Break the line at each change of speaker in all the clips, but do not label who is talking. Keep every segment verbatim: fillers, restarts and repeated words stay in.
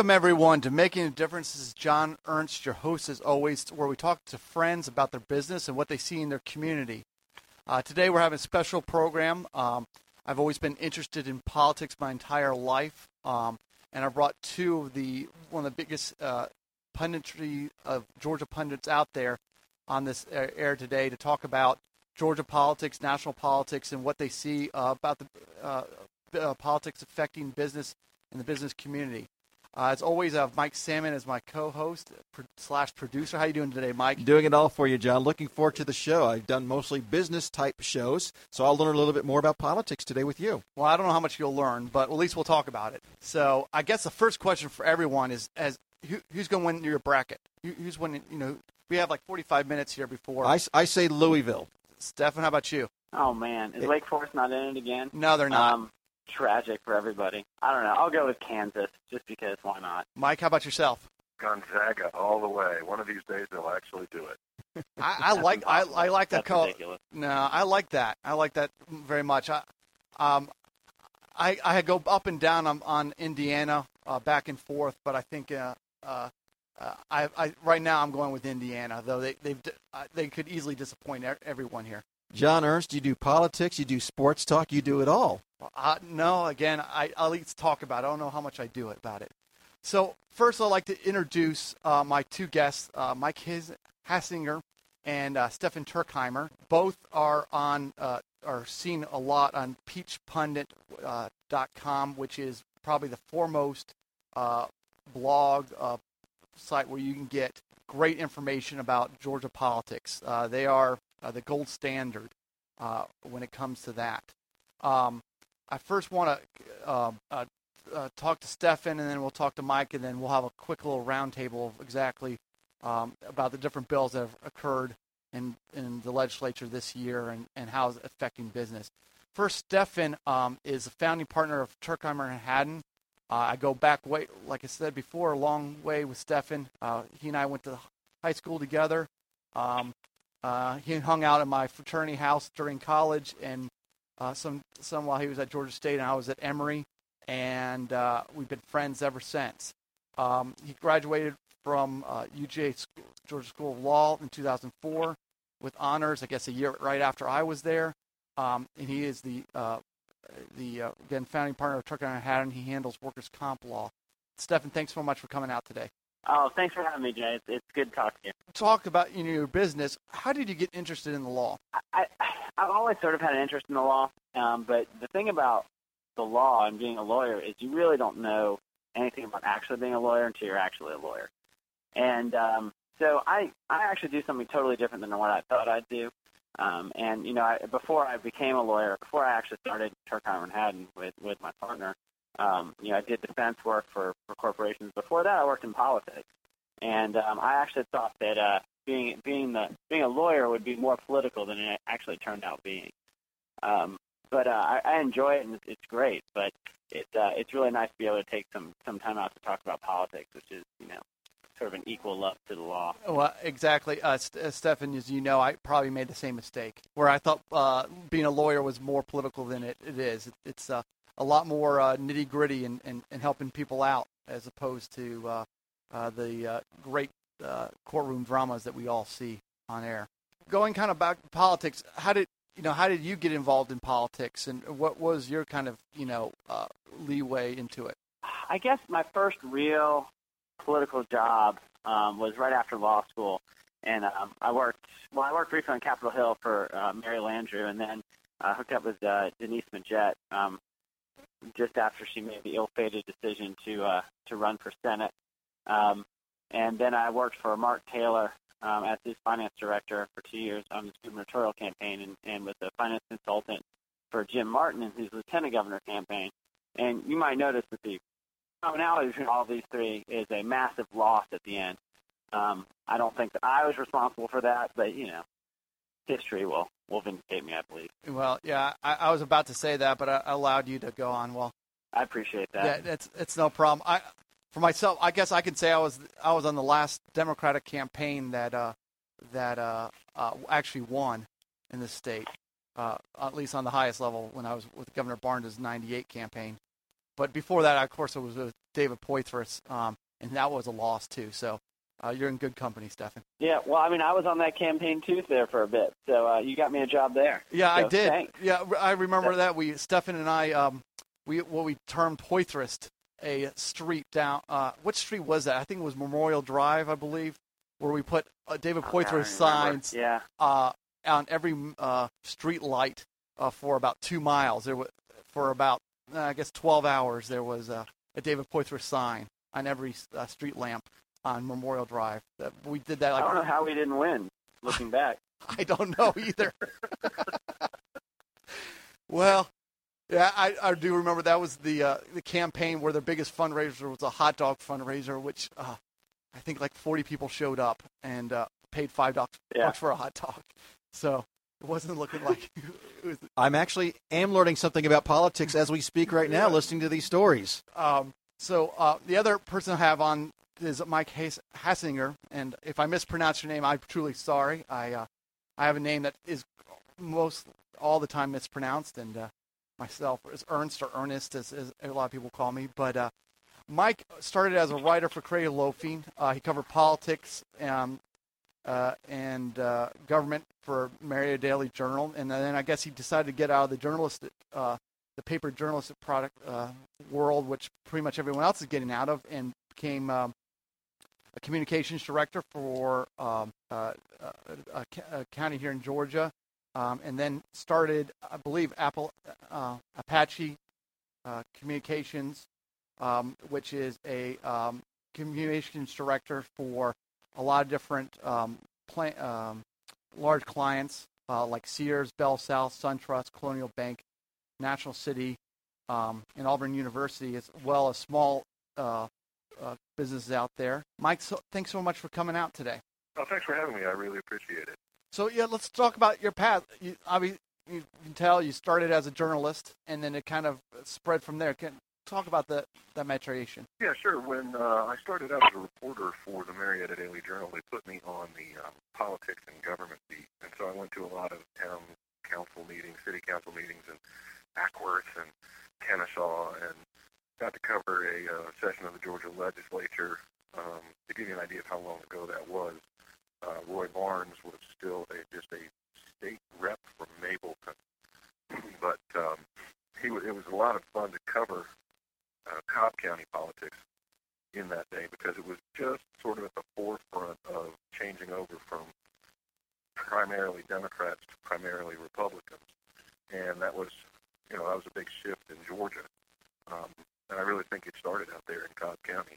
Welcome, everyone, to Making a Difference. This is John Ernst, your host, as always, where we talk to friends about their business and what they see in their community. Uh, today, we're having a special program. Um, I've always been interested in politics my entire life, um, and I brought two of the one of the biggest uh, punditry of Georgia pundits out there on this air today to talk about Georgia politics, national politics, and what they see uh, about the uh, uh, politics affecting business and the business community. Uh, as always, I have Mike Salmon as my co-host pro- slash producer. How you doing today, Mike?
Doing it all for you, John. Looking forward to the show. I've done mostly business-type shows, so I'll learn a little bit more about politics today with you.
Well, I don't know how much you'll learn, but at least we'll talk about it. So I guess the first question for everyone is, as who, who's going to win your bracket? Who, who's winning? You know, we have like forty-five minutes here before.
I, I say Louisville.
Stefan, how about you?
Oh, man. Is
It-
Wake Forest not in it again?
No, they're not.
Um, tragic for everybody. I don't know. I'll go with Kansas just because why not?
Mike, how about yourself?
Gonzaga all the way. One of these days they'll actually do it.
I, I like I, I like that
That's
call.
ridiculous.
No, I like that. I like that very much. I, um, I, I go up and down on, on Indiana, uh, back and forth, but I think uh, uh, uh, I, I right now I'm going with Indiana, though they they've uh, they could easily disappoint e- everyone here.
John Ernst, you do politics, you do sports talk, you do it all.
Uh, no, again, I, I'll at least talk about it. I don't know how much I do about it. So first, I'd like to introduce uh, my two guests, uh, Mike His- Hassinger and uh, Stefan Turkheimer. Both are on uh, are seen a lot on peach pundit dot com, which is probably the foremost uh, blog uh, site where you can get great information about Georgia politics. Uh, they are uh, the gold standard uh, when it comes to that. Um, I first want to uh, uh, uh, talk to Stefan, and then we'll talk to Mike, and then we'll have a quick little roundtable of exactly um, about the different bills that have occurred in, in the legislature this year and, and how it's affecting business. First, Stefan um, is a founding partner of Turkheimer and Haddon. Uh, I go back way, like I said before, a long way with Stefan. Uh, he and I went to high school together. Um, uh, he hung out at my fraternity house during college, and uh, some some while he was at Georgia State, and I was at Emory, and uh, we've been friends ever since. Um, he graduated from uh, U G A School, Georgia School of Law in two thousand four with honors, I guess a year right after I was there. Um, and he is the, uh, the uh, again, founding partner of Turkheimer and Haddon. He handles workers' comp law. Stefan, thanks so much for coming out today.
Oh, thanks for having me, Jay. It's, it's good to talk to you.
Talk about you know, your business. How did you get interested in the law?
I, I've always sort of had an interest in the law, um, but the thing about the law and being a lawyer is you really don't know anything about actually being a lawyer until you're actually a lawyer. And um, so I, I actually do something totally different than what I thought I'd do. Um, and, you know, I, before I became a lawyer, before I actually started Turkheimer and Haddon with, with my partner, um, you know, I did defense work for, for corporations. Before that, I worked in politics. And um, I actually thought that uh, being being the being a lawyer would be more political than it actually turned out being. Um, but uh, I, I enjoy it, and it's, it's great. But it, uh, it's really nice to be able to take some, some time out to talk about politics, which is, you know, sort of an equal love to the law.
Well, exactly. Uh, St- uh, Stefan, as you know, I probably made the same mistake where I thought uh, being a lawyer was more political than it, it is. It, it's uh, a lot more uh, nitty-gritty and, and, and helping people out as opposed to uh, uh, the uh, great uh, courtroom dramas that we all see on air. Going kind of back to politics, how did you know? How did you get involved in politics, and what was your kind of you know uh, leeway into it?
I guess my first real political job um, was right after law school, and um, I worked. Well, I worked briefly on Capitol Hill for uh, Mary Landrieu, and then uh, hooked up with uh, Denise Majette um, just after she made the ill-fated decision to uh, to run for Senate. Um, and then I worked for Mark Taylor um, as his finance director for two years on his gubernatorial campaign, and, and was a finance consultant for Jim Martin in his lieutenant governor campaign. And you might notice that the commonality between all these three is a massive loss at the end. Um, I don't think that I was responsible for that, but, you know, history will, will vindicate me, I believe.
Well, yeah, I, I was about to say that, but I allowed you to go on. Well,
I appreciate that.
Yeah, it's it's no problem. I, for myself, I guess I can say I was I was on the last Democratic campaign that uh, that uh, uh, actually won in the state, uh, at least on the highest level when I was with Governor Barnes' ninety-eight campaign. but before that, of course, it was with David Poitras, um, and that was a loss too. So uh, you're in good company, Stephan.
Yeah, well, I mean, I was on that campaign tooth there for a bit, so uh, you got me a job there.
Yeah,
so
I did.
Thanks.
Yeah, I remember that. We Stephan and I, um, we what we termed Poitras, a street down. Uh, what street was that? I think it was Memorial Drive, I believe, where we put uh, David
Oh, yeah, I
Poitras
remember.
signs
Yeah.
uh, on every uh, street light uh, for about two miles. There was for about uh, I guess twelve hours. There was uh, a David Poitras sign on every uh, street lamp on Memorial Drive. Uh, we did that. Like,
I don't know how we didn't win, looking back.
I don't know either. Well, yeah, I, I do remember that was the uh, the campaign where the biggest fundraiser was a hot dog fundraiser, which uh, I think like forty people showed up and uh, paid five dollars
Yeah.
for a hot dog. So it wasn't looking like it was.
I'm actually am learning something about politics as we speak right now, listening to these stories.
Um, so uh, the other person I have on is Mike Has- Hassinger, and if I mispronounce your name, I'm truly sorry. I uh, I have a name that is most all the time mispronounced, and uh, myself is Ernst or Ernest, as, as a lot of people call me. But uh, Mike started as a writer for Craig Loafing. Uh, he covered politics um, uh, and uh, government for Marietta Daily Journal, and then I guess he decided to get out of the journalistic, uh, the paper journalistic product uh, world, which pretty much everyone else is getting out of, and became um, a communications director for um, uh, a, a county here in Georgia, um, and then started, I believe, Apple uh, Apache uh, Communications, um, which is a um, communications director for a lot of different um, plant, um, large clients uh, like Sears, Bell South, SunTrust, Colonial Bank, National City, um, and Auburn University, as well as small uh, uh, businesses out there. Mike, so, thanks so much for coming out today.
Oh, thanks for having me. I really appreciate it.
So yeah, let's talk about your path. You, obviously, you can tell you started as a journalist, and then it kind of spread from there. Can talk about the that maturation.
Yeah, sure. When uh, I started out as a reporter for the Marietta Daily Journal, they put me on the um, politics and government beat, and so I went to a lot of town council meetings, city council meetings, in Ackworth and Kennesaw, and got to cover a uh, session of the Georgia legislature. Um, to give you an idea of how long ago that was, uh, Roy Barnes was still a, just a state rep from Mableton, but um, he w- it was a lot of fun to cover uh, Cobb County politics in that day because it was just sort of at the forefront of changing over from primarily Democrats to primarily Republicans, and that was, you know, that was a big shift in Georgia, um, and I really think it started out there in Cobb County.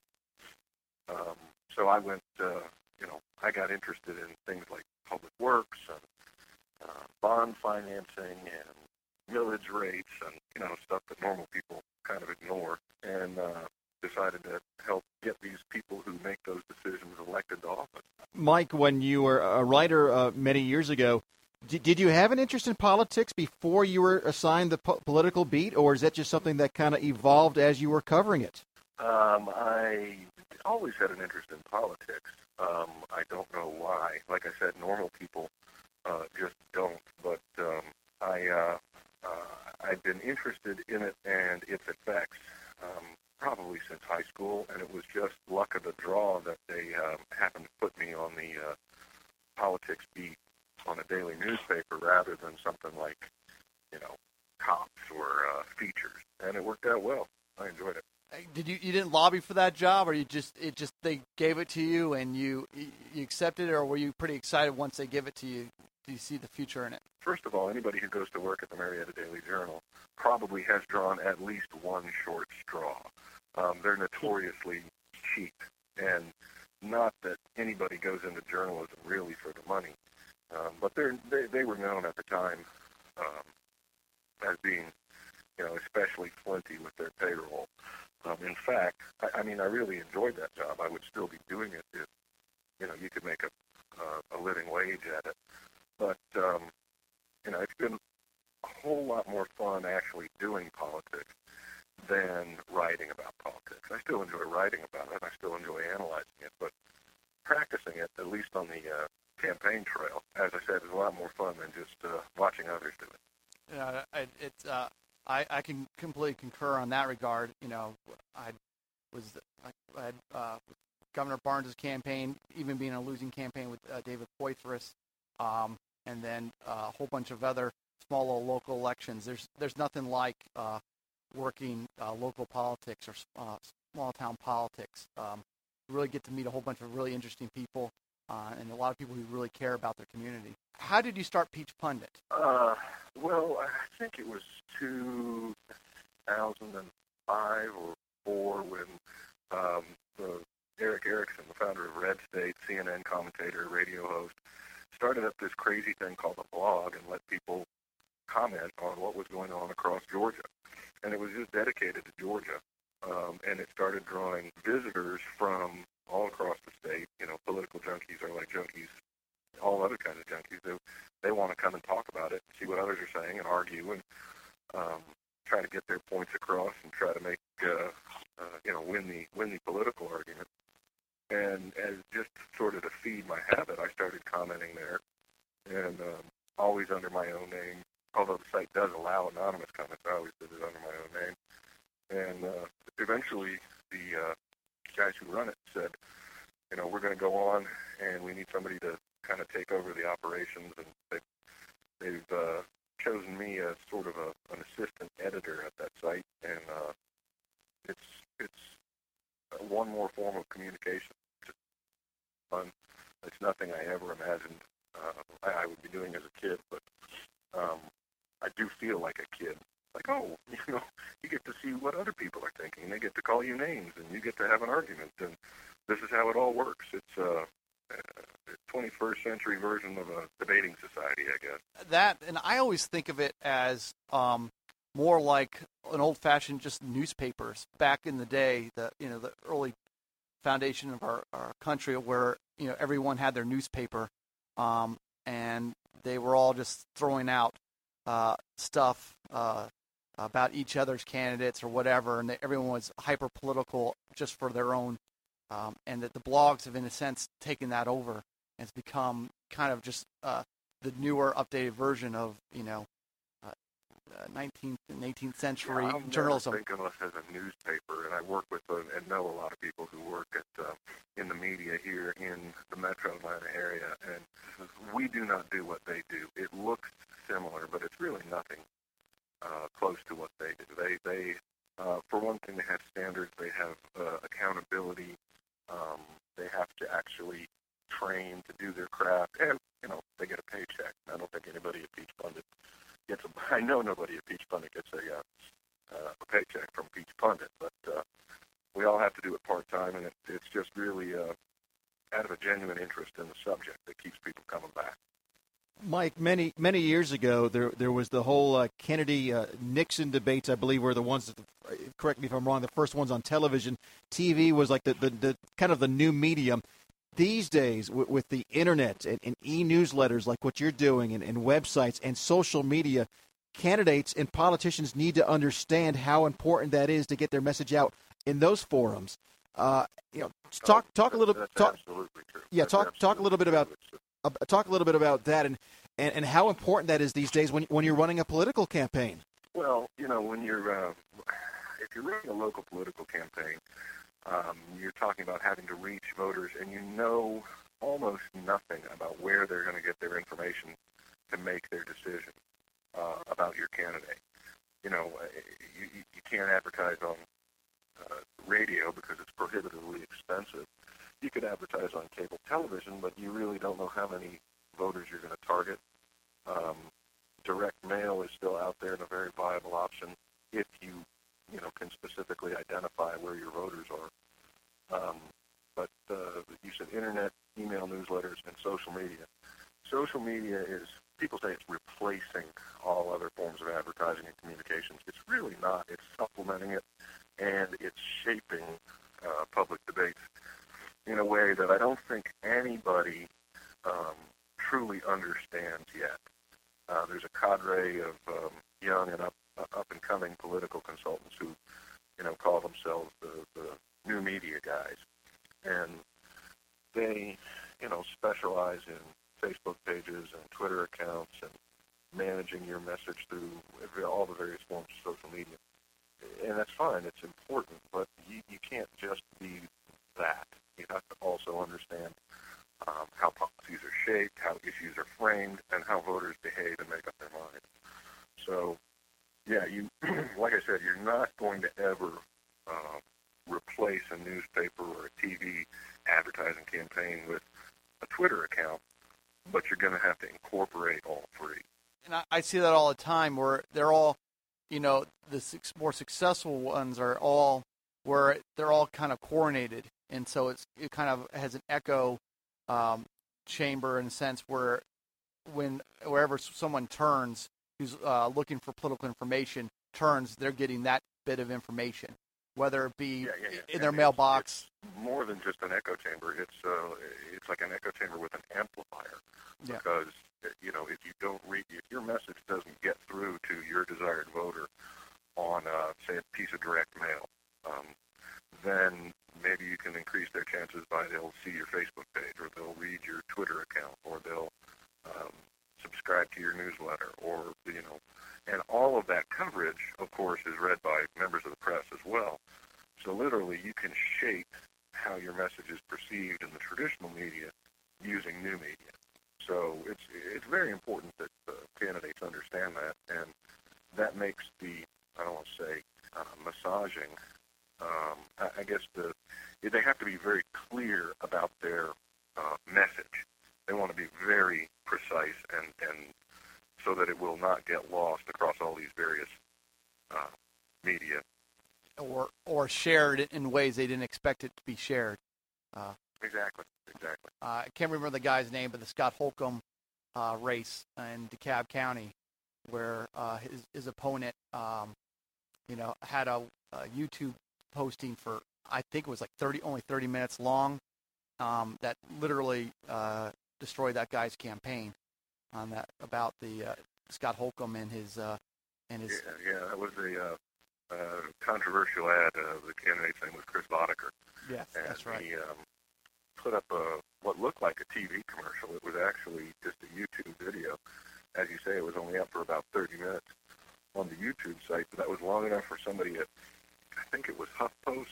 Um, so I went, uh, you know, I got interested in things like public works and uh, bond financing and millage rates and, you know, stuff that normal people kind of ignore, and uh, decided to help get these people who make those decisions elected to office.
Mike, when you were a writer uh, many years ago, did, did you have an interest in politics before you were assigned the po- political beat, or is that just something that kind of evolved as you were covering it?
Um, I always had an interest in politics. Um, I don't know why. Like I said, normal people uh, just don't. But um, I, uh, uh, I've been interested in it and its effects um, probably since high school, and it was just luck of the draw that they um, happened to put me on the uh, politics beat on a daily newspaper rather than something like, you know, cops or uh, features, and it worked out well. I enjoyed it.
Did you you didn't lobby for that job, or you just it just they gave it to you and you you accepted it, or were you pretty excited once they give it to you? Do you see the future in it?
First of all, anybody who goes to work at the Marietta Daily Journal probably has drawn at least one short straw. Um, they're notoriously cheap, and not that anybody goes into journalism really for the money, um, but they're, they they were known at the time um, as being, you know, especially flinty with their payroll. Um, in fact, I, I mean, I really enjoyed that job. I would still be doing it if, you know, you could make a uh, a living wage at it. But, um, you know, it's been a whole lot more fun actually doing politics than writing about politics. I still enjoy writing about it. I still enjoy analyzing it. But practicing it, at least on the uh, campaign trail, as I said, is a lot more fun than just uh, watching others do it.
Yeah, it, it's uh, I, I can completely concur on that regard. You know, I was I had uh, Governor Barnes' campaign, even being a losing campaign with uh, David Poitras, um, and then uh, a whole bunch of other small little local elections. There's there's nothing like uh, working uh, local politics or uh, small town politics. Um, you really get to meet a whole bunch of really interesting people uh, and a lot of people who really care about their community. How did you start Peach Pundit?
Uh, well, I think it was two thousand five or four when um, the Eric Erickson, the founder of Red State, C N N commentator, radio host, started up this crazy thing called a blog and let people comment on what was going on across Georgia. And it was just dedicated to Georgia. Um, and it started drawing visitors from all across the state. You know, political junkies are like junkies, all other kinds of junkies. They, they want to come and talk about it, see what others are saying, and argue, and um, try to get their points across and try to make, uh, uh, you know, win the win the political argument. And as just sort of to feed my habit, I started commenting there, and um, always under my own name. Although the site does allow anonymous comments, I always did it under my own name. And uh, eventually, the uh, guys who run it said, you know, we're going to go on, and we need somebody to kind of take over the operations. And they, they've uh, chosen me as sort of a, an assistant editor at that site, and uh, it's it's one more form of communication. It's fun. It's nothing I ever imagined uh, I, I would be doing as a kid, but um, I do feel like a kid. Like, oh, you know, you get to see what other people are thinking. They get to call you names, and you get to have an argument. And this is how it all works. It's a, a twenty-first century version of a debating society, I guess.
That, and I always think of it as um, more like an old-fashioned just newspapers back in the day. The you know the early foundation of our, our country, where you know everyone had their newspaper, um, and they were all just throwing out uh, stuff. Uh, about each other's candidates or whatever, and that everyone was hyper-political just for their own, um, and that the blogs have, in a sense, taken that over, and it's become kind of just uh, the newer, updated version of, you know, uh, uh, nineteenth and eighteenth century
yeah,
journalism.
I think of us as a newspaper, and I work with uh, and know a lot of people who work at uh, in the media here in the metro Atlanta area, and we do not do what they do. It looks similar, but it's really nothing Uh, close to what they do. They, they uh, for one thing, they have standards. They have uh, accountability. Um, they have to actually train to do their craft, and you know they get a paycheck. I don't think anybody at Peach Pundit gets a. I know nobody at Peach Pundit gets a uh, uh, a paycheck from Peach Pundit, but uh, we all have to do it part time, and it, it's just really uh, out of a genuine interest in the subject that keeps people coming back.
Mike, many many years ago, there there was the whole uh, Kennedy uh, Nixon debates. I believe were the ones that, correct me if I'm wrong, the first ones on television. T V was like the the, the kind of the new medium. These days, w- with the internet and, and e-newsletters like what you're doing, and, and websites and social media, candidates and politicians need to understand how important that is to get their message out in those forums. Uh, you know, talk talk a little.
That's
talk,
absolutely true.
Yeah,
That's
talk talk a little bit about.
true.
Uh, talk a little bit about that and, and, and how important that is these days when when you're running a political campaign.
Well, you know, when you're uh, if you're running a local political campaign, um, you're talking about having to reach voters, and you know almost nothing about where they're going to get their information to make their decision uh, about your candidate. You know, you, you can't advertise on uh, radio because it's prohibitively expensive. You could advertise on cable television, but you really don't know how many voters you're going to target. Um, direct mail is still out there and a very viable option if you, you know, can specifically identify where your voters are. Um, but uh, you said internet, email, newsletters, and social media. Social media is, people say it's replacing all other forms of advertising and communications. It's really not. It's supplementing it, and it's shaping uh, public debates in a way that I don't think anybody um, truly understands yet. Uh, there's a cadre of um, young and up, uh, up-and-coming political consultants who, you know, call themselves the, the new media guys. And they, you know, specialize in Facebook pages and Twitter accounts and managing your message through all the various forms of social media. And that's fine. It's important, but you, you can't just be that. You have to also understand um, how policies are shaped, how issues are framed, and how voters behave and make up their minds. So, yeah, you, like I said, you're not going to ever uh, replace a newspaper or a T V advertising campaign with a Twitter account, but you're going to have to incorporate all three.
And I, I see that all the time where they're all, you know, the six, more successful ones are all where they're all kind of coordinated. And so it's, it kind of has an echo um, chamber in a sense where when wherever someone turns who's uh, looking for political information turns, they're getting that bit of information, whether it be
yeah, yeah, yeah.
in
and
their
it's,
mailbox.
It's more than just an echo chamber. It's uh, it's like an echo chamber with an amplifier.
Yeah.
Because, you know, if you don't read, if your message doesn't get through to your desired voter on, uh, say, a piece of direct mail, um, then maybe you can increase their chances by they'll see your Facebook page, or they'll read your Twitter account, or they'll um, subscribe to your newsletter, or, you know, and all of that coverage, of course, is read by members of the press as well. So literally, you can shape how your message is perceived in the traditional media using new media. So it's it's very important that uh, candidates understand that, and that makes the, I don't want to say uh, massaging, um, I, I guess the they have to be very clear about their uh, message. They want to be very precise, and, and so that it will not get lost across all these various uh, media.
Or or shared in ways they didn't expect it to be shared. Uh,
exactly, exactly.
Uh, I can't remember the guy's name, but the Scott Holcomb uh, race in DeKalb County, where uh, his his opponent, um, you know, had a, a YouTube posting for, I think it was like thirty, only thirty minutes long, um, that literally uh, destroyed that guy's campaign on that about the uh, Scott Holcomb and his uh, and his.
Yeah, yeah, that was a uh, uh, controversial ad. Uh, the candidate's name was Chris Boddicker.
Yes,
and
that's right.
He um, put up a what looked like a T V commercial. It was actually just a YouTube video. As you say, it was only up for about thirty minutes on the YouTube site, but that was long enough for somebody at, I think it was HuffPost.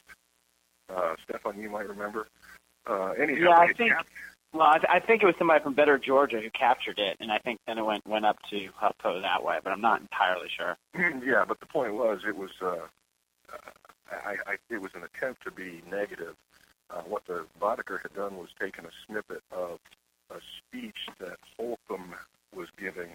Uh, Stefan, you might remember. Uh, anyhow,
yeah, I
it
think.
capped,
Well, I, th- I think it was somebody from Better Georgia who captured it, and I think then it went went up to HuffPo that way, but I'm not entirely sure.
yeah, but the point was, it was uh, I, I, it was an attempt to be negative. Uh, what the Boddicker had done was taken a snippet of a speech that Holcomb was giving,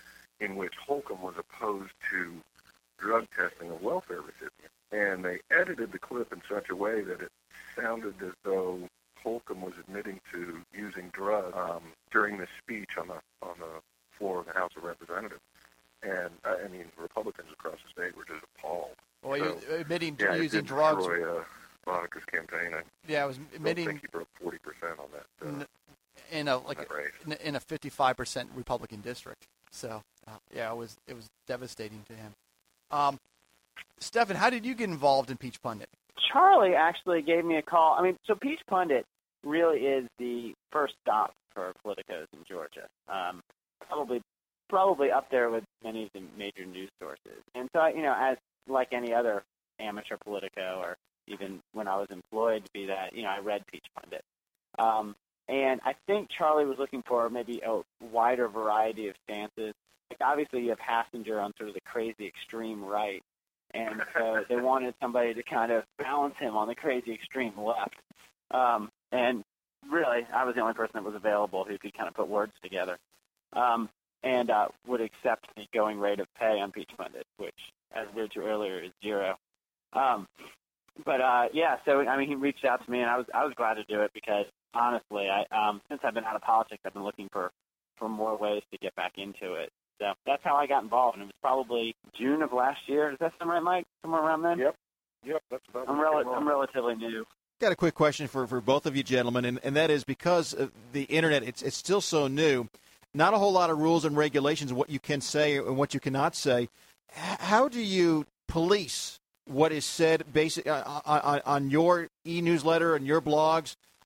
in which Holcomb was opposed to drug testing of welfare recipients, and they edited the clip in such a way that it sounded as though Holcomb was admitting to using drugs um, during this speech on the on the floor of the House of Representatives, and uh, I mean Republicans across the state were just appalled.
Well,
so,
he was admitting to
yeah,
using
it did
drugs.
Destroy, uh, Boddicker's campaign. I
yeah, it was admitting.
don't think he broke forty percent on that. Uh,
in a like
that race.
in a, in a fifty-five percent Republican district. So uh, yeah, it was it was devastating to him. Um, Stefan, how did you get involved in Peach Pundit?
Charlie actually gave me a call. I mean, so Peach Pundit really is the first stop for politicos in Georgia. Um, probably, probably up there with many of the major news sources. And so, you know, as like any other amateur politico, or even when I was employed to be that, you know, I read Peach Pundit. Um, and I think Charlie was looking for maybe a wider variety of stances. Like obviously, you have Hassinger on sort of the crazy extreme right, and so they wanted somebody to kind of balance him on the crazy extreme left. Um, and really, I was the only person that was available who could kind of put words together, um, and uh, would accept the going rate of pay on Peach Pundit, which, as alluded to earlier, is zero. Um, but uh, yeah, so I mean, he reached out to me, and I was I was glad to do it because honestly, I um, since I've been out of politics, I've been looking for, for more ways to get back into it. So that's how I got involved, and it was probably June of last year. Does that sound right, Mike? Somewhere around then?
Yep. Yep, that's about
I'm, rel- I'm relatively new.
Got a quick question for, for both of you gentlemen, and, and that is because of the Internet, it's it's still so new, not a whole lot of rules and regulations of what you can say and what you cannot say. H- how do you police what is said basic, uh, on, on your e-newsletter and your blogs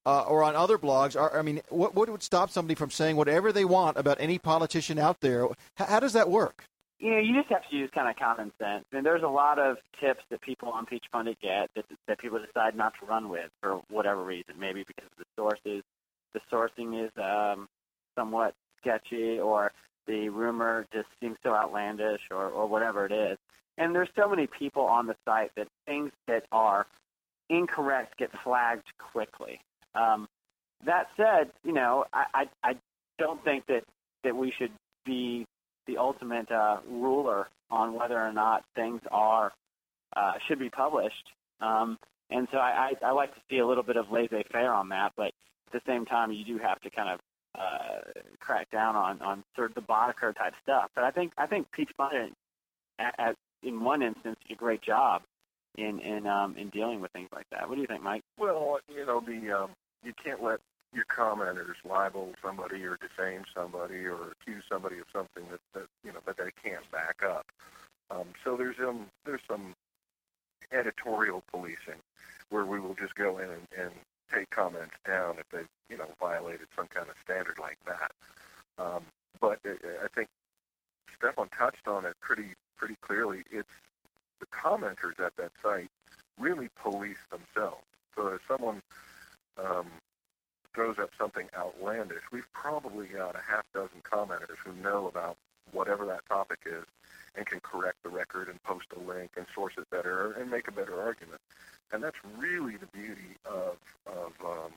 uh, or on other blogs, are, I mean, what, what would stop somebody from saying whatever they want about any politician out there? How, how does that work?
You know, you just have to use kind of common sense. I mean, there's a lot of tips that people on Peach Pundit get that, that people decide not to run with for whatever reason. Maybe because the sources, the sourcing is um, somewhat sketchy, or the rumor just seems so outlandish, or, or whatever it is. And there's so many people on the site that things that are incorrect get flagged quickly. Um, that said, you know, I, I, I don't think that, that we should be the ultimate uh, ruler on whether or not things are uh, should be published. Um, and so I, I, I like to see a little bit of laissez-faire on that, but at the same time, you do have to kind of uh, crack down on, on sort of the Boddicker type stuff. But I think I think Peach Pundit, at, at, in one instance, did a great job in in um, in dealing with things like that. What do you think, Mike?
Well, you know, the um, you can't let your commenters libel somebody or defame somebody or accuse somebody of something that, that you know that they can't back up. Um, so there's um there's some editorial policing where we will just go in and, and take comments down if they you know violated some kind of standard like that. Um, but I think Stefan touched on it pretty pretty clearly. It's the commenters at that site really police themselves. So if someone um, throws up something outlandish, we've probably got a half dozen commenters who know about whatever that topic is and can correct the record and post a link and source it better and make a better argument. And that's really the beauty of, of um,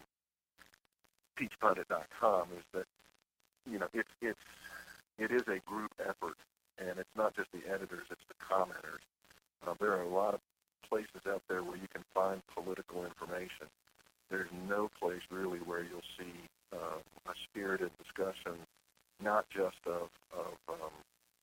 peach pundit dot com is that, you know, it's, it's, it is a group effort, and it's not just the editors, it's the commenters. Uh, there are a lot of places out there where you can find political information. There's no place really where you'll see uh, a spirited discussion, not just of, of um,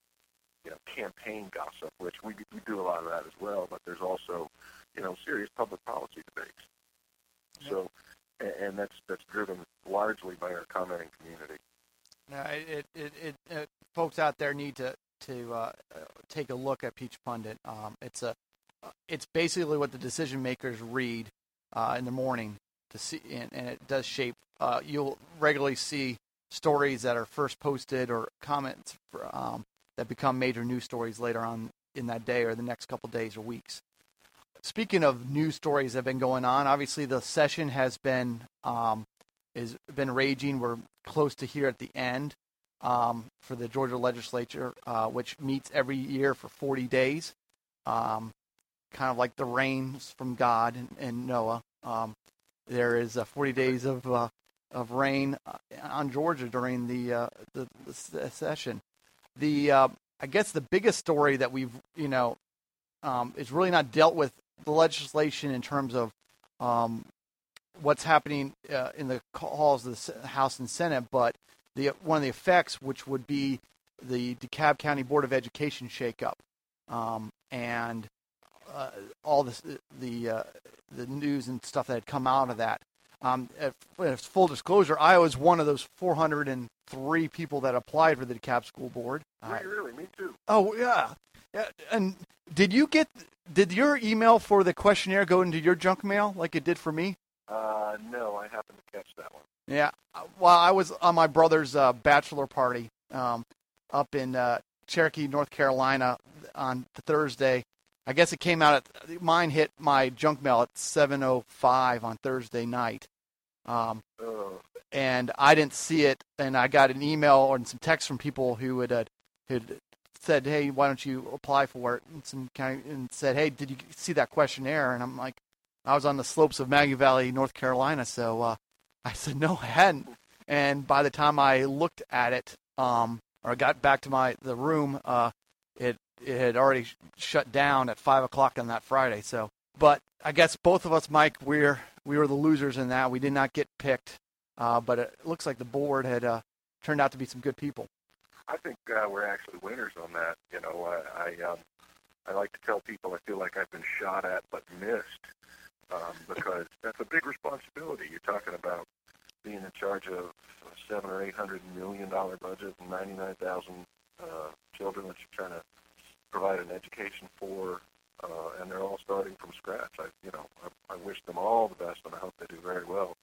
you know, campaign gossip, which we, we do a lot of that as well, but there's also, you know, serious public policy debates. Yeah. So, and, and that's that's driven largely by our commenting community.
No, it, it, it, it, folks out there need to to uh, take a look at Peach Pundit. Um, it's a it's basically what the decision makers read uh, in the morning to see, and, and it does shape. Uh, you'll regularly see stories that are first posted or comments for, um, that become major news stories later on in that day or the next couple days or weeks. Speaking of news stories that have been going on, obviously the session has been um, is been raging. We're close to here at the end um, for the Georgia legislature, uh, which meets every year for forty days, um, kind of like the rains from God and, and Noah. Um, there is uh, forty days of uh, of rain on Georgia during the uh, the, the session. The uh, I guess the biggest story that we've you know um, is really not dealt with the legislation in terms of um, what's happening uh, in the halls of the House and Senate, but the one of the effects, which would be the DeKalb County Board of Education shakeup, um, and uh, all this, the uh, the news and stuff that had come out of that. Um, as full disclosure, I was one of those four hundred three people that applied for the DeKalb School Board.
Really, uh, really, me too.
Oh yeah. yeah, and did you get? Did your email for the questionnaire go into your junk mail like it did for me?
Uh, no, I happened to catch that one.
Yeah, well, I was on my brother's uh, bachelor party um, up in uh, Cherokee, North Carolina on Thursday. I guess it came out at, mine hit my junk mail at seven oh five on Thursday night. Um,
oh.
And I didn't see it, and I got an email or some text from people who had, uh, had said, hey, why don't you apply for it? And, some kind of, and said, hey, did you see that questionnaire? And I'm like, I was on the slopes of Maggie Valley, North Carolina, so uh, I said, no, I hadn't. And by the time I looked at it, um, or got back to my the room, uh, it it had already sh- shut down at five o'clock on that Friday. So, but I guess both of us, Mike, we're we were the losers in that. We did not get picked, uh, but it looks like the board had uh, turned out to be some good people.
I think uh, we're actually winners on that. You know, I I, um, I like to tell people I feel like I've been shot at but missed. Um, because that's a big responsibility. You're talking about being in charge of a seven or eight hundred million dollar budget and ninety-nine thousand uh, children that you're trying to provide an education for, uh, and they're all starting from scratch. I, you know, I, I wish them all the best, and I hope they do very well.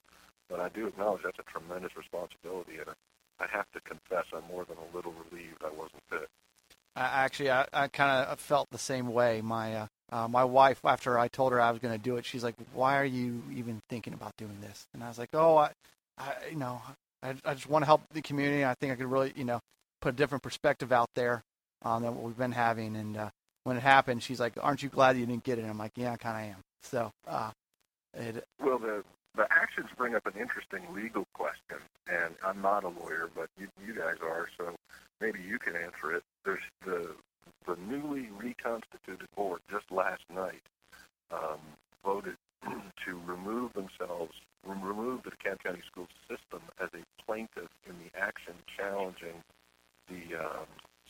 But I do acknowledge that's a tremendous responsibility, and I have to confess I'm more than a little relieved I wasn't fit.
I, actually, I, I kind of felt the same way. My uh, uh, my wife, after I told her I was going to do it, she's like, "Why are you even thinking about doing this?" And I was like, "Oh, I, I you know, I, I just want to help the community. I think I could really, you know, put a different perspective out there um, than what we've been having." And uh, when it happened, she's like, "Aren't you glad you didn't get it?" And I'm like, "Yeah, I kind of am." So, uh, it,
well, the the actions bring up an interesting legal question, and I'm not a lawyer, but you, you guys are, so maybe you can answer it. There's the the newly reconstituted board just last night um, voted to remove themselves, remove the DeKalb County School System as a plaintiff in the action challenging the um,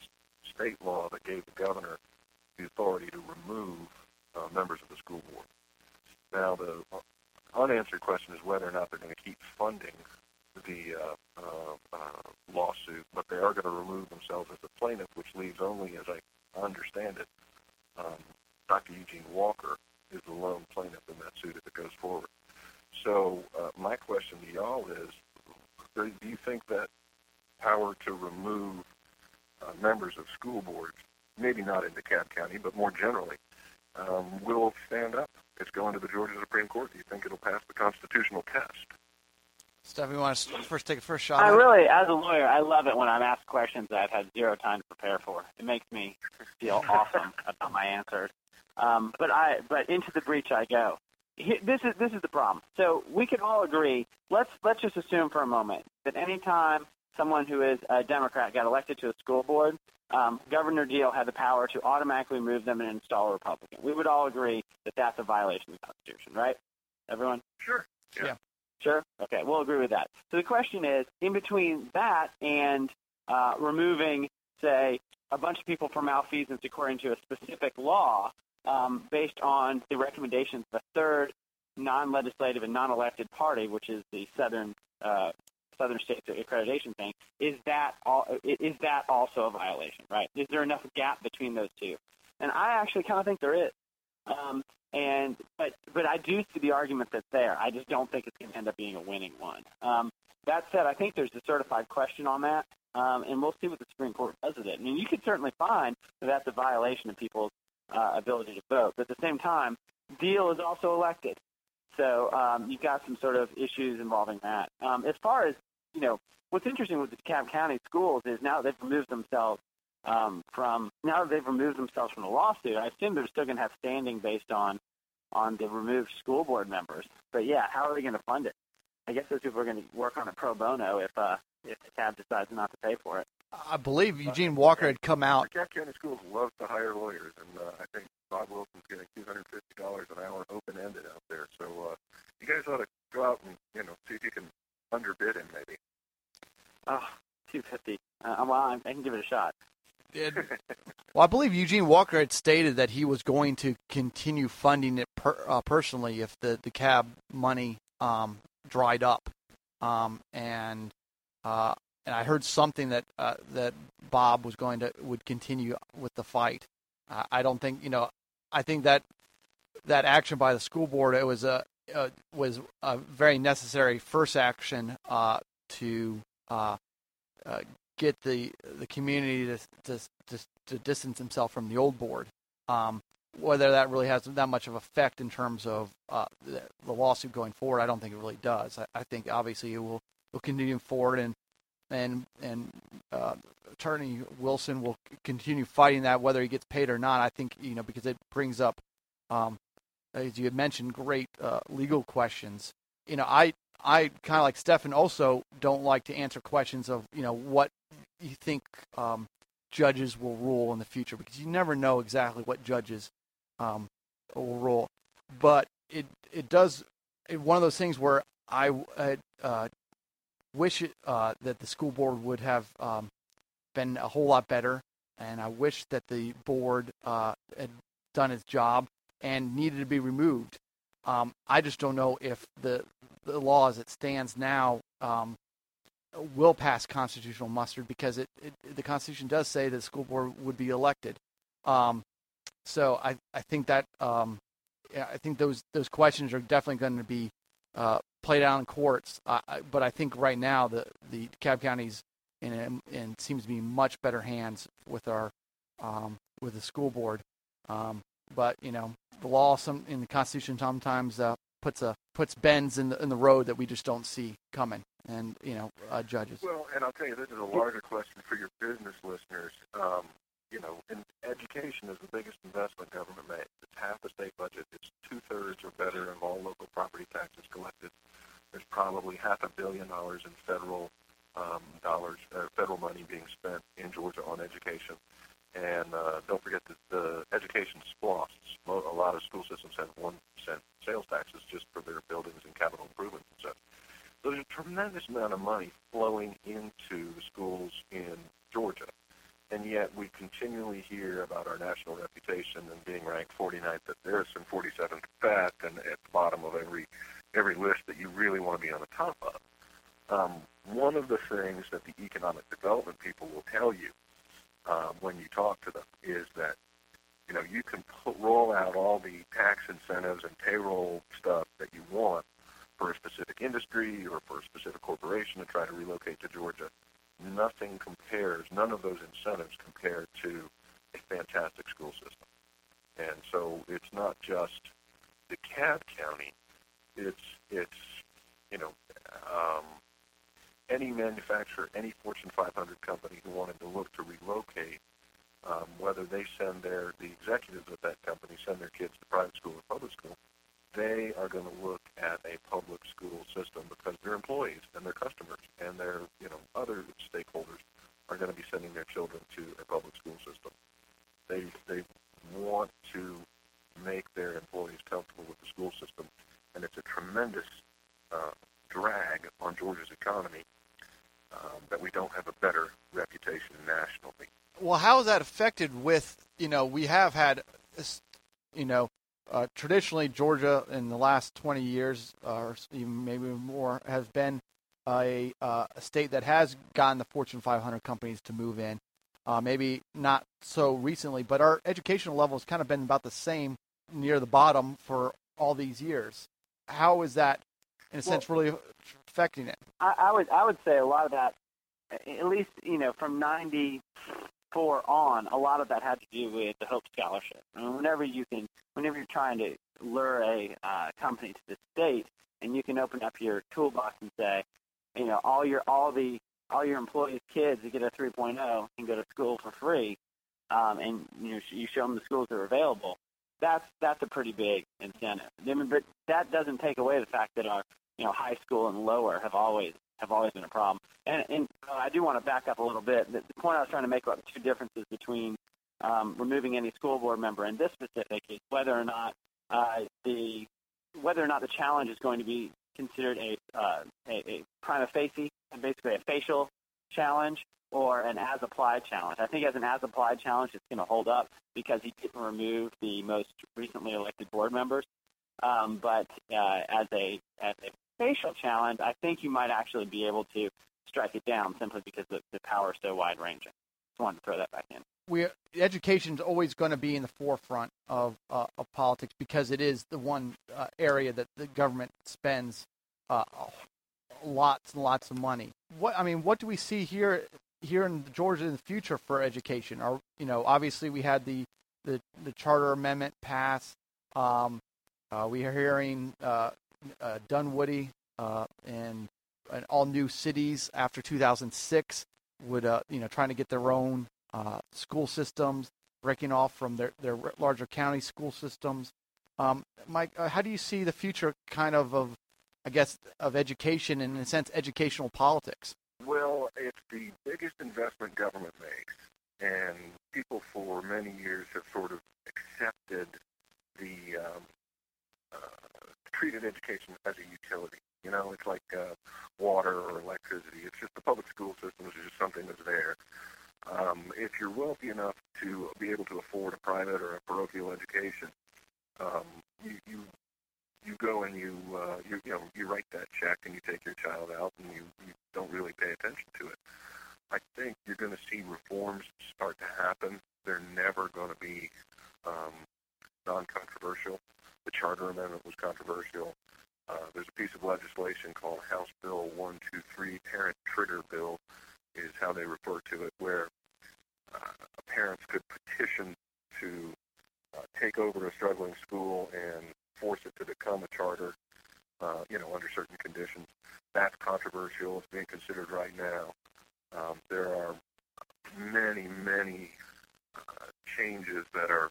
state law that gave the governor the authority to remove uh, members of the school board. Now, the unanswered question is whether or not they're going to keep funding the uh, uh, uh, lawsuit, but they are going to remove themselves as a plaintiff, which leaves only, as I understand it, um, Doctor Eugene Walker is the lone plaintiff in that suit if it goes forward. So uh, my question to y'all is, do you think that power to remove uh, members of school boards, maybe not in DeKalb County, but more generally, um, will stand up? It's going to the Georgia Supreme Court. Do you think it'll pass the constitutional test?
Steph, you want to first take a first shot?
I really, as a lawyer, I love it when I'm asked questions that I've had zero time to prepare for. It makes me feel awesome about my answers. Um, but I, but into the breach I go. He, this is this is the problem. So we can all agree. Let's let's just assume for a moment that any time someone who is a Democrat got elected to a school board, um, Governor Deal had the power to automatically remove them and install a Republican. We would all agree that that's a violation of the Constitution, right? Everyone?
Sure.
Yeah. yeah.
Sure? Okay, we'll agree with that. So the question is, in between that and uh, removing, say, a bunch of people for malfeasance according to a specific law um, based on the recommendations of a third non-legislative and non-elected party, which is the Southern uh, Southern States Accreditation thing, is that all, is that also a violation, right? Is there enough gap between those two? And I actually kind of think there is. Um, and but but I do see the argument that's there. I just don't think it's going to end up being a winning one. Um, that said, I think there's a certified question on that, um, and we'll see what the Supreme Court does with it. I mean, you could certainly find that that's a violation of people's uh, ability to vote. But at the same time, Deal is also elected. So um, you've got some sort of issues involving that. Um, as far as, you know, what's interesting with the DeKalb County schools is now they've removed themselves Um, from now that they've removed themselves from the lawsuit, I assume they're still going to have standing based on on the removed school board members. But yeah, how are they going to fund it? I guess those people are going to work on it pro bono if uh, if the cab decides not to pay for it.
I believe Eugene Walker had come out.
DeKalb County Schools love to hire lawyers, and uh, I think Bob Wilson's getting two hundred fifty dollars an hour open-ended out there. So uh, you guys ought to go out and you know see if you can underbid him, maybe.
Oh, two fifty. Uh, well, I can give it a shot.
Well, I believe Eugene Walker had stated that he was going to continue funding it per, uh, personally if the, the cab money um, dried up. Um, and uh, and I heard something that uh, that Bob was going to would continue with the fight. Uh, I don't think you know. I think that that action by the school board it was a uh, was a very necessary first action uh, to. Uh, uh, get the the community to, to to to distance himself from the old board. Um, whether that really has that much of effect in terms of uh, the, the lawsuit going forward, I don't think it really does. I, I think obviously it will will continue forward, and and and uh, Attorney Wilson will continue fighting that whether he gets paid or not. I think you know because it brings up, um, as you had mentioned, great uh, legal questions. You know, I I kind of like Stephen also don't like to answer questions of you know what you think um, judges will rule in the future because you never know exactly what judges um, will rule. But it it does it, one of those things where I uh, wish it, uh, that the school board would have um, been a whole lot better, and I wish that the board uh, had done its job and needed to be removed. Um, I just don't know if the the law as it stands now um, will pass constitutional muster because it, it the Constitution does say that the school board would be elected. Um, so I, I think that um, yeah, I think those those questions are definitely going to be uh, played out in courts. Uh, but I think right now the the DeKalb County's in in seems to be much better hands with our um, with the school board. Um, but you know, the law some in the Constitution sometimes uh, puts a puts bends in the in the road that we just don't see coming. And you know, uh, judges.
Well, and I'll tell you, this is a larger question for your business listeners. Um, you know, in education is the biggest investment government makes. It's half the state budget. It's two-thirds or better of all local property taxes collected. There's probably half a billion dollars in federal um, dollars, uh, federal money being spent in Georgia on education. And uh, don't forget that the education SPLOST. A lot of school systems have one percent sales taxes just for their buildings and capital improvements and such. So there's a tremendous amount of money flowing into the schools in Georgia. And yet we continually hear about our national reputation and being ranked forty-ninth at this and forty-seventh at that, and at the bottom of every every list that you really want to be on the top of. Um, one of the things that the economic development people will tell you uh, when you talk to them is that, you know, you can put, roll out all the tax incentives and payroll stuff that you want for a specific industry or for a specific corporation to try to relocate to Georgia. Nothing compares, none of those incentives compare to a fantastic school system. And so it's not just DeKalb County, it's, it's you know, um, any manufacturer, any Fortune five hundred company who wanted to look to relocate, um, whether they send their, the executives of that company send their kids to private school or public school, they are going to look at a public school system because their employees and their customers and their, you know, other stakeholders are going to be sending their children to a public school system. They they want to make their employees comfortable with the school system, and it's a tremendous uh, drag on Georgia's economy um, that we don't have a better reputation nationally.
Well, how is that affected with, you know, we have had, you know, Uh, traditionally, Georgia in the last twenty years, uh, or even maybe more, has been a, uh, a state that has gotten the Fortune five hundred companies to move in. Uh, maybe not so recently, but our educational level has kind of been about the same near the bottom for all these years. How is that, in a well, sense, really affecting it?
I, I would I would say a lot of that, at least you know, from ninety-four on, a lot of that had to do with the Hope Scholarship. I mean, whenever you can, whenever you're trying to lure a uh, company to the state, and you can open up your toolbox and say, you know, all your all the all your employees' kids that get a three point oh can go to school for free, um, and you know, you show them the schools that are available. That's that's a pretty big incentive. I mean, but that doesn't take away the fact that our you know high school and lower have always have always been a problem. And, and uh, I do want to back up a little bit. The, the point I was trying to make about the two differences between um, removing any school board member in this specific is whether or not uh, the whether or not the challenge is going to be considered a uh, a, a prima facie, basically a facial challenge, or an as-applied challenge. I think as an as-applied challenge, it's going to hold up because he didn't remove the most recently elected board members. Um, but uh, as a as a facial challenge, I think you might actually be able to strike it down simply because the, the power is so wide-ranging. Just wanted to throw that back in.
We education is always going to be in the forefront of uh, of politics because it is the one uh, area that the government spends uh, lots and lots of money. What I mean, what do we see here here in Georgia in the future for education? Are you know obviously we had the the, the charter amendment pass. Um, uh, we are hearing uh, uh, Dunwoody uh, and, and all new cities after two thousand six would uh, you know trying to get their own uh, school systems, breaking off from their, their larger county school systems. Um, Mike, uh, how do you see the future kind of, of, I guess, of education and, in a sense, educational politics?
Well, it's the biggest investment government makes, and people for many years have sort of accepted the um, uh, treated education as a utility. You know, it's like uh, water or electricity. It's just the public school system is just something that's there. Um, if you're wealthy enough to be able to afford a private or a parochial education, um, you, you you go and you uh, you you know you write that check and you take your child out and you, you don't really pay attention to it. I think you're going to see reforms start to happen. They're never going to be um, non-controversial. The charter amendment was controversial. Uh, there's a piece of struggling school and force it to become a charter, uh, you know, under certain conditions. That's controversial. It's being considered right now. Um, there are many, many uh, changes that are,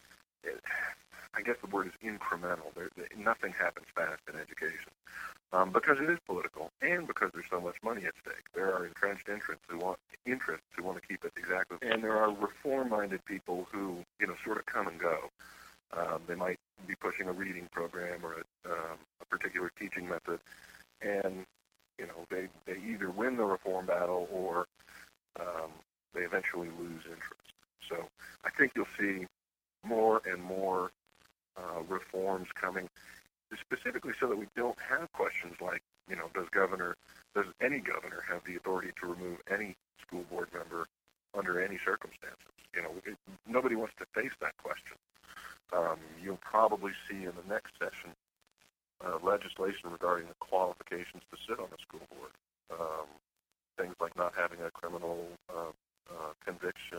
I guess the word is incremental. There, nothing happens fast in education um, because it is political and because there's so much money at stake. There are entrenched interests who want interests who want to keep it exactly, and there are reform-minded people who, you know, sort of come and go. Um, they might be pushing a reading program or a, um, a particular teaching method, and you know, they, they either win the reform battle or um, they eventually lose interest. So I think you'll see more and more uh, reforms coming, specifically so that we don't have questions like, you know, does governor, does any governor have the authority to remove any school board member under any circumstances? You know, it, nobody wants to face that question. Um, you'll probably see in the next session uh, legislation regarding the qualifications to sit on a school board. Um, things like not having a criminal uh, uh, conviction.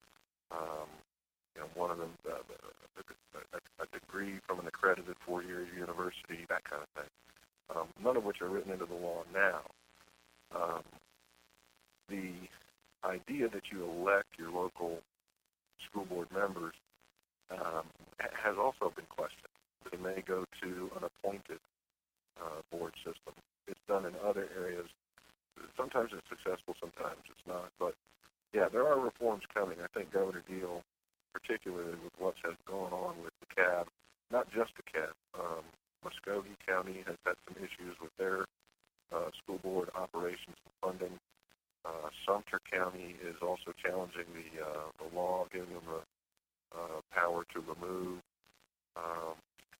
Um, you know, one of them, uh, a, a degree from an accredited four-year university, that kind of thing. Um, none of which are written into the law now. Um, the idea that you elect your local school board members um, has also been questioned. They may go to an appointed uh, board system. It's done in other areas. Sometimes it's successful, sometimes it's not. But, yeah, there are reforms coming. I think Governor Deal, particularly with what's has gone on with the C A B, not just the C A B. Um, Muskogee County has had some issues with their uh, school board operations and funding. Uh, Sumter County is also challenging the, uh, the law, giving them the uh, power to remove. Um,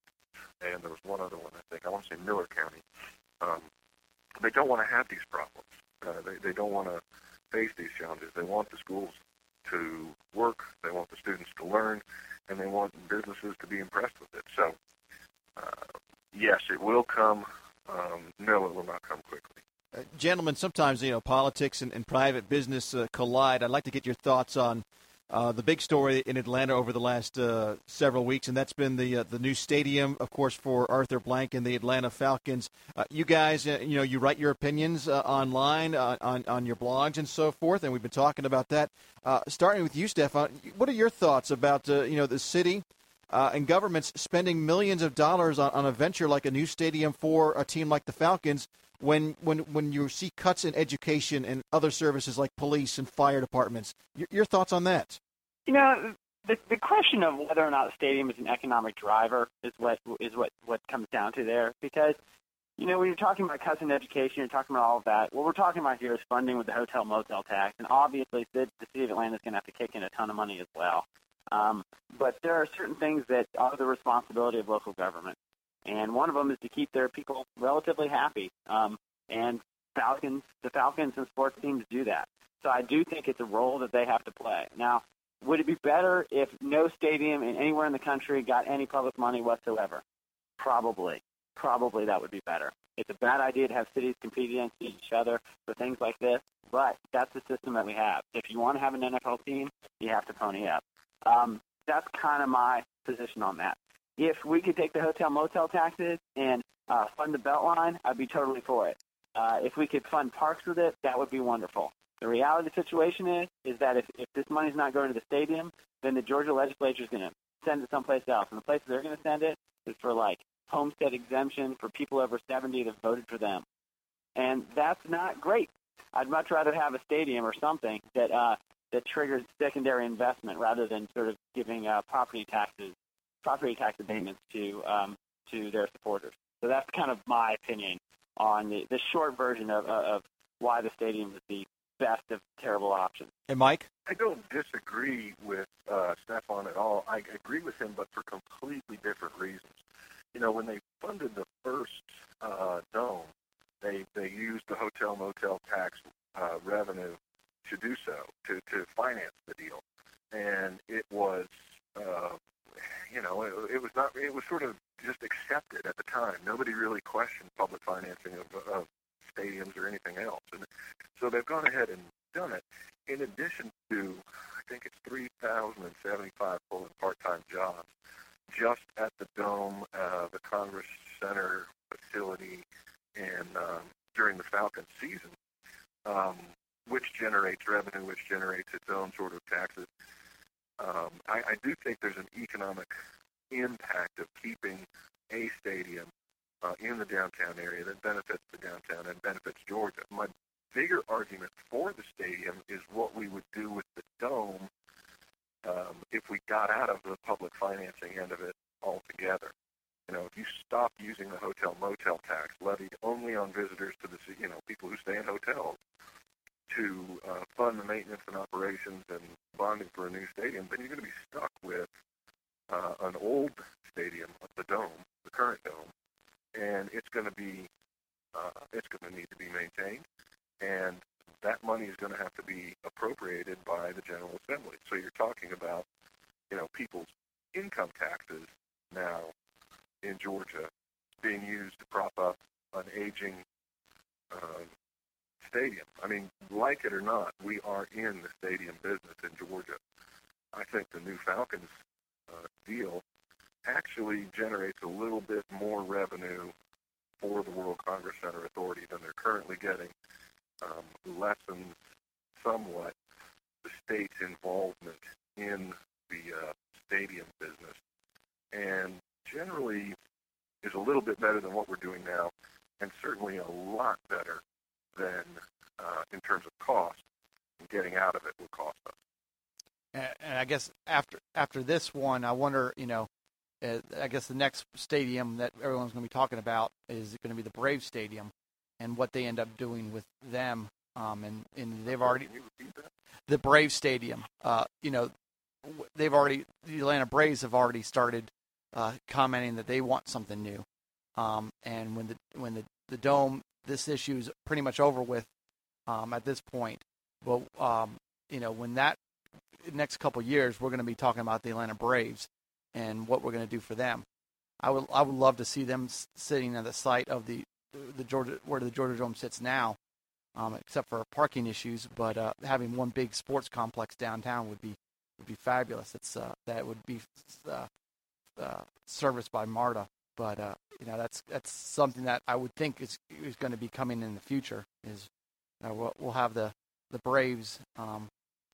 and there was one other one, I think. I want to say Miller County. Um, they don't want to have these problems. Uh, they, they don't want to face these challenges. They want the schools to work. They want the students to learn. And they want businesses to be impressed with it. So, uh, yes, it will come. Um, no, it will not come quickly.
Uh, gentlemen, sometimes, you know, politics and, and private business uh, collide. I'd like to get your thoughts on uh, the big story in Atlanta over the last uh, several weeks, and that's been the uh, the new stadium, of course, for Arthur Blank and the Atlanta Falcons. Uh, you guys, uh, you know, you write your opinions uh, online uh, on, on your blogs and so forth, and we've been talking about that. Uh, starting with you, Stefan, what are your thoughts about, uh, you know, the city uh, and governments spending millions of dollars on, on a venture like a new stadium for a team like the Falcons, when when when you see cuts in education and other services like police and fire departments? Your, your thoughts on that?
You know, the the question of whether or not a stadium is an economic driver is what is what, what comes down to there. Because, you know, when you're talking about cuts in education, you're talking about all of that. What we're talking about here is funding with the hotel motel tax, and obviously the, the city of Atlanta is going to have to kick in a ton of money as well. Um, but there are certain things that are the responsibility of local government. And one of them is to keep their people relatively happy. Um, and Falcons, the Falcons and sports teams do that. So I do think it's a role that they have to play. Now, would it be better if no stadium in anywhere in the country got any public money whatsoever? Probably. Probably that would be better. It's a bad idea to have cities compete against each other for things like this, but that's the system that we have. If you want to have an N F L team, you have to pony up. Um, that's kind of my position on that. If we could take the hotel motel taxes and uh, fund the Beltline, I'd be totally for it. Uh, if we could fund parks with it, that would be wonderful. The reality of the situation is, is that if, if this money's not going to the stadium, then the Georgia legislature is going to send it someplace else. And the place they're going to send it is for, like, homestead exemption for people over seventy that voted for them. And that's not great. I'd much rather have a stadium or something that uh, that triggers secondary investment rather than sort of giving uh, property taxes, property tax abatements to um, to their supporters. So that's kind of my opinion on the, the short version of, of why the stadium is the best of terrible options.
And Mike?
I don't disagree with uh, Stefan at all. I agree with him, but for completely different reasons. You know, when they funded the first uh, dome, they they used the hotel motel tax uh, revenue to do so, to, to finance the deal. And it was, uh, you know, it, it was not, it was sort of just accepted at the time. Nobody really questioned public financing of, of stadiums or anything else. And so they've gone ahead and done it. In addition to, I think it's three thousand seventy-five full and part-time jobs just which generates its own sort of taxes. Um, I, I do think there's an economic impact of keeping a stadium uh, in the downtown area that benefits the downtown and benefits Georgia. My bigger argument for the stadium is what we would do with the dome um, if we got out of the public financing end of it altogether. You know, if you stop using the hotel motel tax levied only on visitors to the, you know, people who stay in hotels to uh, fund the maintenance and operations and bonding for a new stadium, then you're going to be stuck with uh, an old stadium, the dome, the current dome, and it's going to be, uh, it's going to need to be maintained, and that money is going to have to be appropriated by the General Assembly. So you're talking about, you know, people's income taxes now in Georgia being used to prop up an aging uh, stadium. I mean, like it or not, we are in the stadium business in Georgia. I think the new Falcons uh, deal actually generates a little bit more revenue for the World Congress Center Authority than they're currently getting, um, lessens somewhat the state's involvement in the uh, stadium business, and generally is a little bit better than what we're doing now, and certainly a lot better than uh, in terms of cost, and getting out of it will cost us.
And, and I guess after after this one, I wonder, you know, uh, I guess the next stadium that everyone's going to be talking about is going to be the Braves Stadium, and what they end up doing with them. Um, and, and they've already
Can you repeat that?
The Braves Stadium. Uh, you know, they've already the Atlanta Braves have already started uh, commenting that they want something new. Um, and when the when the, the dome, this issue is pretty much over with um, at this point. But um, you know, when that next couple of years, we're going to be talking about the Atlanta Braves and what we're going to do for them. I would I would love to see them sitting at the site of the the Georgia where the Georgia Dome sits now, um, except for parking issues. But uh, having one big sports complex downtown would be would be fabulous. It's uh, that would be uh, uh, serviced by MARTA. But uh, you know, that's that's something that I would think is is going to be coming in the future. Is uh, we'll, we'll have the the Braves um,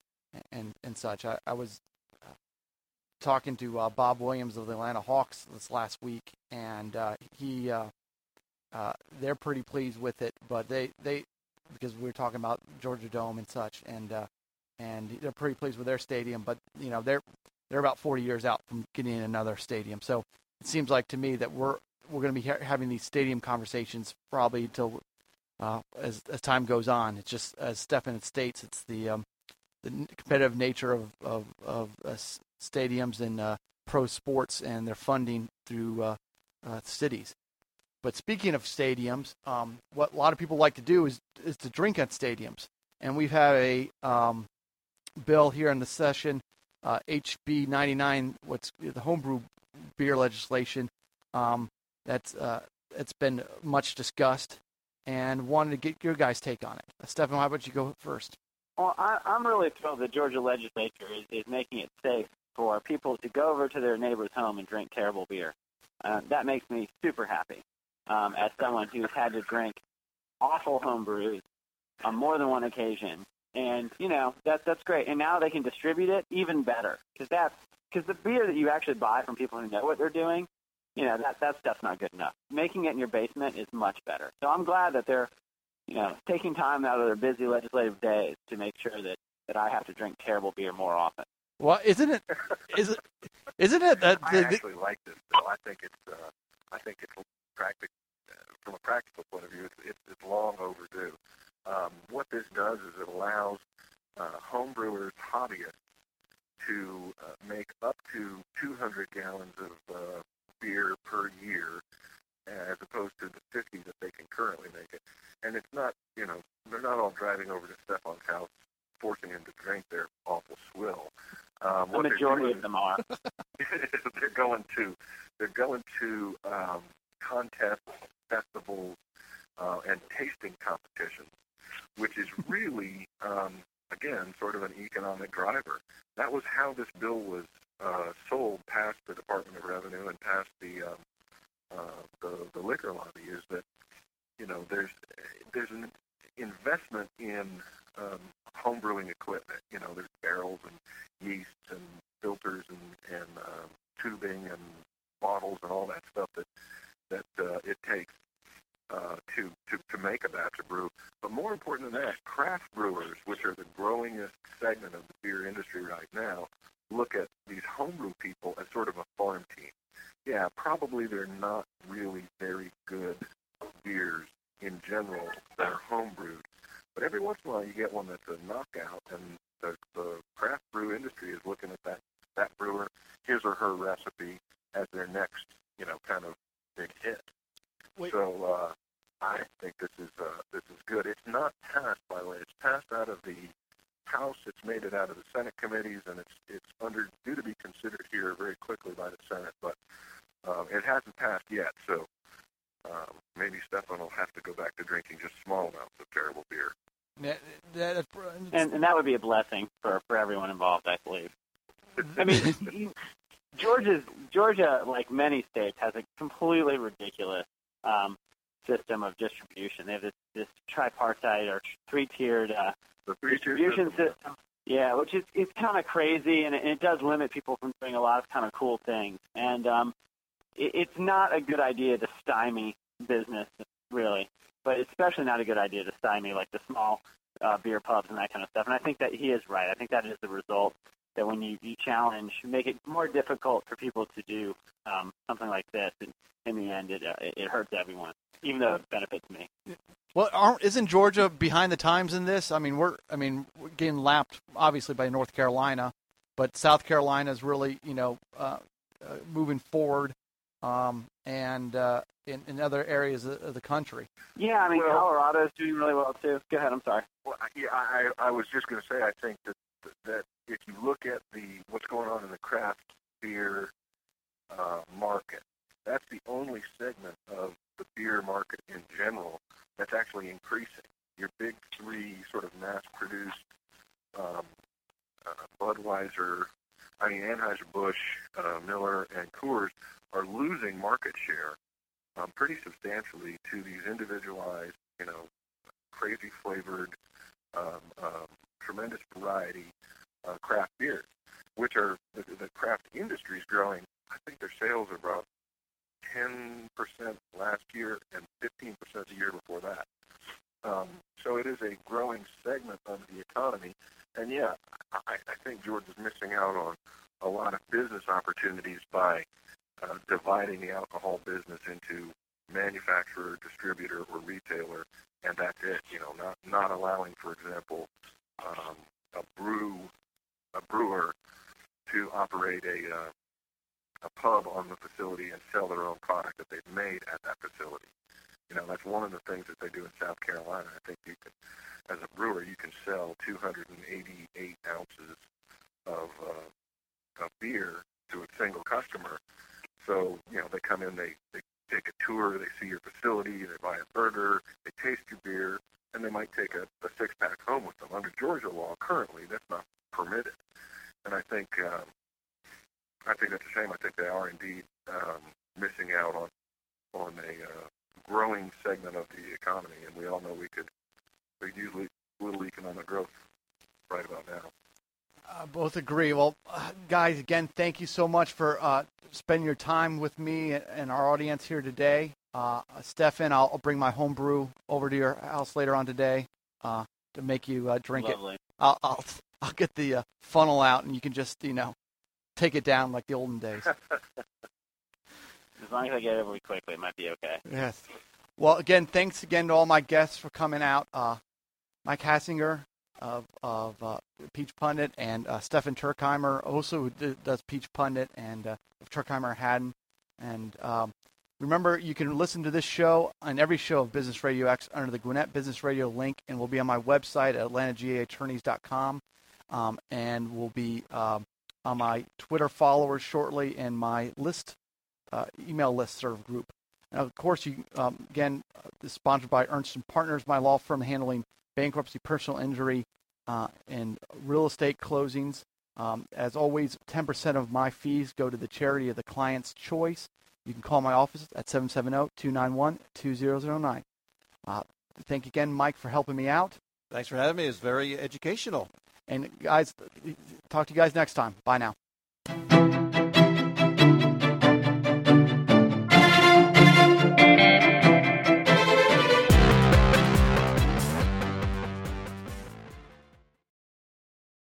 and and such. I, I was uh, talking to uh, Bob Williams of the Atlanta Hawks this last week, and uh, he uh, uh, they're pretty pleased with it. But they, they because we were talking about Georgia Dome and such, and uh, and they're pretty pleased with their stadium. But you know, they're they're about forty years out from getting another stadium. So it seems like to me that we're we're going to be ha- having these stadium conversations probably until uh, as as time goes on. It's just as Stephan states, it's the um, the competitive nature of of, of uh, stadiums and uh, pro sports and their funding through uh, uh, cities. But speaking of stadiums, um, what a lot of people like to do is is to drink at stadiums, and we've had a um, bill here in the session, uh, H B ninety-nine, what's the homebrew beer legislation. Um, that's uh, it's been much discussed, and wanted to get your guys' take on it. Uh, Stephan, how about you go first?
Well, I, I'm really thrilled the Georgia legislature is, is making it safe for people to go over to their neighbor's home and drink terrible beer. Uh, that makes me super happy um, as someone who's had to drink awful home brews on more than one occasion. And, you know, that, that's great. And now they can distribute it even better, because that's because the beer that you actually buy from people who know what they're doing, you know, that, that stuff's not good enough. Making it in your basement is much better. So I'm glad that they're, you know, taking time out of their busy legislative days to make sure that, that I have to drink terrible beer more often.
Well, isn't it? Is it? Isn't it that
I
the,
actually like this bill. I think it's, uh, I think it's practic- uh, from a practical point of view, it's, it's, it's long overdue. Um, what this does is it allows uh, home brewers, hobbyists, to uh, make up to two hundred gallons of uh, beer per year, as opposed to the fifty that they can currently make it. And it's not, you know, they're not all driving over to Stephan's house, forcing him to drink their awful swill. Um,
The majority of them are.
they're going to, they're going to um, contests, festivals, uh, and tasting competitions, which is really, um, again, sort of an economic driver. That was how this bill was uh, sold past the Department of Revenue and past the, um, uh, the the liquor lobby. Is that, you know, there's there's an investment in um, home brewing equipment. You know, there's barrels and yeasts and filters and, and um, tubing and bottles and all that stuff that that uh, it takes uh, to, to to make a batch of brew. But more important than that, craft brewers, which are the growingest segment of the beer industry right now, look at these homebrew people as sort of a farm team. Yeah, probably they're not really very good beers in general that are homebrewed, but every once in a while you get one that's a knockout, and the, the craft brew industry is looking at that, that brewer, his or her recipe, as their next, you know, kind of big hit. Wait. So uh, I think this is uh, this is good. It's not passed, by the way. It's passed out of the House. It's made it out of the Senate committees, and it's it's under due to be considered here very quickly by the Senate, but um, it hasn't passed yet. So um, maybe Stefan will have to go back to drinking just small amounts of terrible beer.
That, that,
and, and that would be a blessing for, for everyone involved, I believe. I mean, Georgia's, Georgia, like many states, has a completely ridiculous um, system of distribution. They have this, this tripartite or three-tiered uh,
the three-tier
distribution
system.
system. Yeah, which is it's kind of crazy, and it, and it does limit people from doing a lot of kind of cool things. And um, it, it's not a good idea to stymie business, really, but especially not a good idea to stymie like the small uh, beer pubs and that kind of stuff. And I think that he is right. I think that is the result, that when you, you challenge, make it more difficult for people to do um, something like this, and in the end, it, uh, it hurts everyone, even though it benefits me.
Well, aren't, isn't Georgia behind the times in this? I mean, we're I mean we're getting lapped obviously by North Carolina, but South Carolina is really you know uh, uh, moving forward, um, and uh, in, in other areas of, of the country.
Yeah, I mean
well,
Colorado is doing really well too. Go ahead. I'm sorry.
Well, yeah, I, I was just going to say I think that that if you look at the what's going on in the craft beer uh, market, that's the only segment of the beer market in general that's actually increasing. Your big three sort of mass-produced um, uh, Budweiser, I mean Anheuser-Busch, uh, Miller, and Coors are losing market share um, pretty substantially to these individualized, you know, crazy flavored, um, um, tremendous variety uh, craft beers, which are the, the craft industry is growing. I think their sales are about ten percent last year and fifteen percent the year before that. Um, so it is a growing segment of the economy. And, yeah, I, I think Georgia's missing out on a lot of business opportunities by uh, dividing the alcohol business into manufacturer, distributor, or retailer, and that's it. You know, not not allowing, for example, um, a brew, a brewer to operate a uh, a pub on the facility and sell their own product that they've made at that facility. You know, that's one of the things that they do in South Carolina. I think you can, as a brewer, you can sell two hundred eighty-eight ounces of, uh, of beer to a single customer. So, you know, they come in, they, they take a tour, they see your facility, they buy a burger, they taste your beer, and they might take a, a six-pack home with them. Under Georgia law, currently, that's not permitted. And I think um, I think that's a shame. I think they are indeed um, missing out on on a uh, growing segment of the economy, and we all know we could we use little economic growth right about now.
I uh, both agree. Well, uh, guys, again, thank you so much for uh, spending your time with me and our audience here today. Uh, Stefan, I'll, I'll bring my home brew over to your house later on today uh, to make you uh, drink
Lovely.
it. I'll, I'll I'll get the uh, funnel out, and you can just you know take it down like the olden days.
As long as I get it over quickly, it might be okay.
Yes. Well, again, thanks again to all my guests for coming out. Uh, Mike Hassinger of, of uh, Peach Pundit, and uh, Stefan Turkheimer, also who d- does Peach Pundit, and uh, Turkheimer Haddon. And um, remember, you can listen to this show on every show of Business Radio X under the Gwinnett Business Radio link, and we'll be on my website at atlanta g a attorneys dot com, um, and we'll be um, on my Twitter followers shortly and my list, uh, email listserv group. Now, of course, you um, again, uh, this is sponsored by Ernst and Partners, my law firm handling bankruptcy, personal injury, uh, and real estate closings. Um, as always, ten percent of my fees go to the charity of the client's choice. You can call my office at seven seven zero, two nine one, two zero zero nine. Uh, thank you again, Mike, for helping me out.
Thanks for having me. It's very educational.
And guys, talk to you guys next time. Bye now.